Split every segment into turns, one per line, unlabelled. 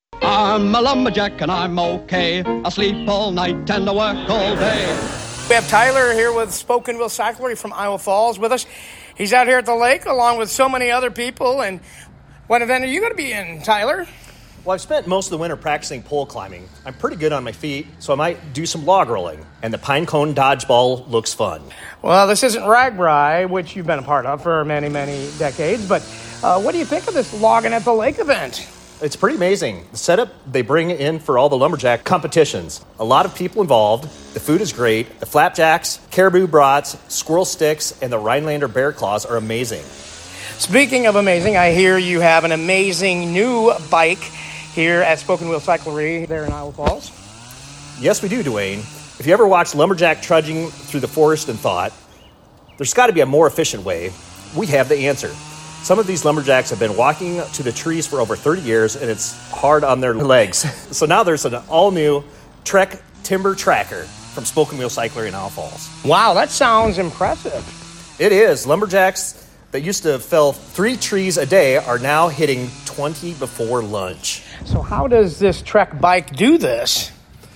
I'm a lumberjack and I'm okay. I sleep all night and I work all day.
We have Tyler here with Spoken Wheel Cyclery from Iowa Falls with us. He's out here at the lake along with so many other people. And what event are you going to be in, Tyler?
Well, I've spent most of the winter practicing pole climbing. I'm pretty good on my feet, so I might do some log rolling. And the pine cone dodgeball looks fun.
Well, this isn't RAGBRAI, which you've been a part of for many, many decades. But what do you think of this Logging at the Lake event?
It's pretty amazing. The setup they bring in for all the lumberjack competitions. A lot of people involved. The food is great. The flapjacks, caribou brats, squirrel sticks, and the Rhinelander bear claws are amazing. Speaking of amazing, I hear you have an amazing new bike here at Spoken Wheel Cyclery there in Iowa Falls. Yes, we do, Dwayne. If you ever watched lumberjack trudging through the forest and thought, there's got to be a more efficient way, we have the answer. Some of these lumberjacks have been walking to the trees for over 30 years, and it's hard on their legs. So now there's an all-new Trek Timber Tracker from Spoken Wheel Cyclery in Iowa Falls. Wow, that sounds impressive. It is. Lumberjacks that used to fell 3 trees a day are now hitting 20 before lunch. So how does this Trek bike do this?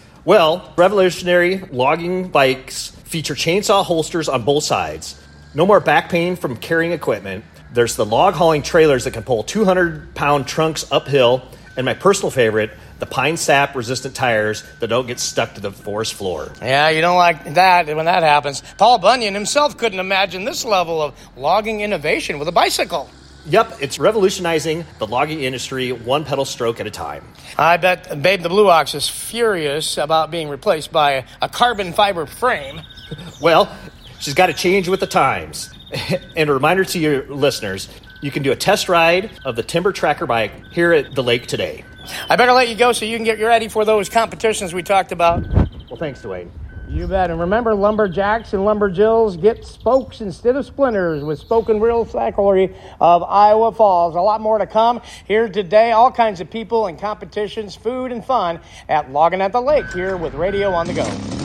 Well, revolutionary logging bikes feature chainsaw holsters on both sides. No more back pain from carrying equipment. There's the log hauling trailers that can pull 200-pound trunks uphill, and my personal favorite, the pine sap resistant tires that don't get stuck to the forest floor. Yeah, you don't like that when that happens. Paul Bunyan himself couldn't imagine this level of logging innovation with a bicycle. Yep, it's revolutionizing the logging industry one pedal stroke at a time. I bet Babe the Blue Ox is furious about being replaced by a carbon fiber frame. Well, she's got to change with the times. And a reminder to your listeners, you can do a test ride of the Timber Tracker bike here at the lake today. I better let you go so you can get ready for those competitions we talked about. Well, thanks, Dwayne. You bet. And remember, lumberjacks and lumberjills get spokes instead of splinters with Spoken Wheel Cyclery of Iowa Falls. A lot more to come here today. All kinds of people and competitions, food and fun at Logging at the Lake here with Radio on the Go.